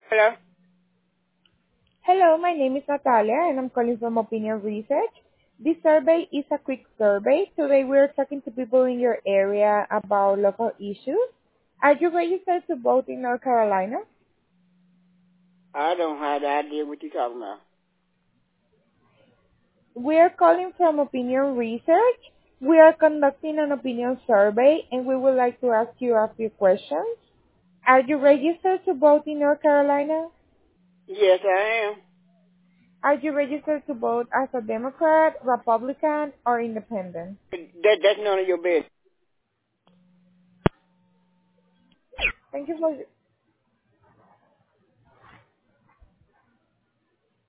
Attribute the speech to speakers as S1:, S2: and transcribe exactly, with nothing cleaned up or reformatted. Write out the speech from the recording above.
S1: Hello?
S2: Hello, my name is Natalia, and I'm calling from Opinion Research. This survey is a quick survey. Today we're talking to people in your area about local issues. Are you registered to vote in North Carolina?
S1: I don't have the idea what you're talking about.
S2: We're calling from Opinion Research. We are conducting an opinion survey, and we would like to ask you a few questions. Are you registered to vote in North Carolina?
S1: Yes, I am.
S2: Are you registered to vote as a Democrat, Republican, or Independent?
S1: That, that's none of your business.
S2: Thank you for